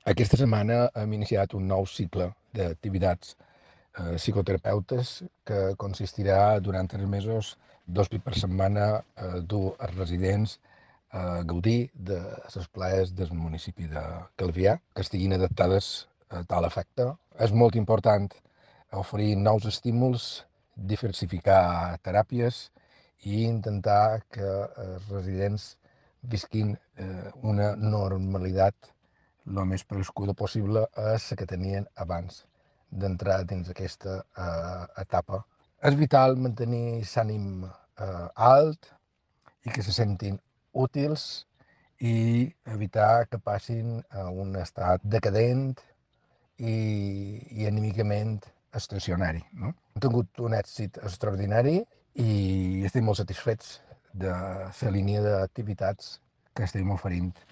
Aquesta setmana hem iniciat un nou cicle d'activitats psicoterapeutes que consistirà durant 3 mesos, 2 per setmana, dur els residents a gaudir de les plaes del municipi de Calvià, que estiguin adaptades a tal efecte. És molt important oferir nous estímuls, diversificar teràpies i intentar que els residents visquin una normalitat el més prescuda possible a la que tenien abans d'entrar dins aquesta etapa. És vital mantenir l'ànim alt i que se sentin útils i evitar que passin a un estat decadent i anímicament estacionari. No? Hem tingut un èxit extraordinari i estem molt satisfets de la línia d'activitats que estem oferint.